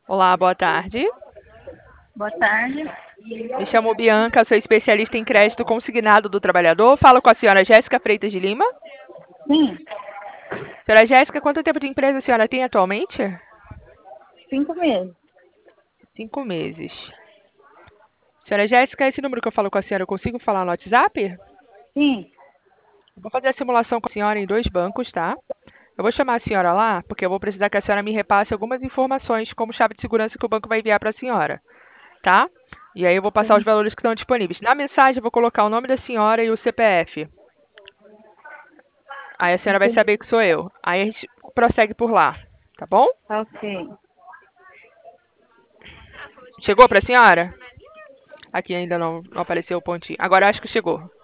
Olá, boa tarde. Boa tarde. Me chamo Bianca, sou especialista em crédito consignado do trabalhador. Falo com a senhora Jéssica Freitas de Lima. Sim, Senhora Jéssica, quanto tempo de empresa a senhora tem atualmente? 5 meses. 5 meses. Senhora Jéssica, esse número que eu falo com a senhora, eu consigo falar no WhatsApp? Sim, Vou fazer a simulação com a senhora em 2 bancos, tá? Eu vou chamar a senhora lá, porque eu vou precisar que a senhora me repasse algumas informações, como chave de segurança que o banco vai enviar para a senhora, tá? E aí eu vou passar os sim. valores que estão disponíveis. Na mensagem eu vou colocar o nome da senhora e o CPF. Aí a senhora vai Entendi. saber que sou eu. Aí a gente prossegue por lá, tá bom? Ok. Chegou para a senhora? Aqui ainda não apareceu o pontinho. Agora acho que chegou.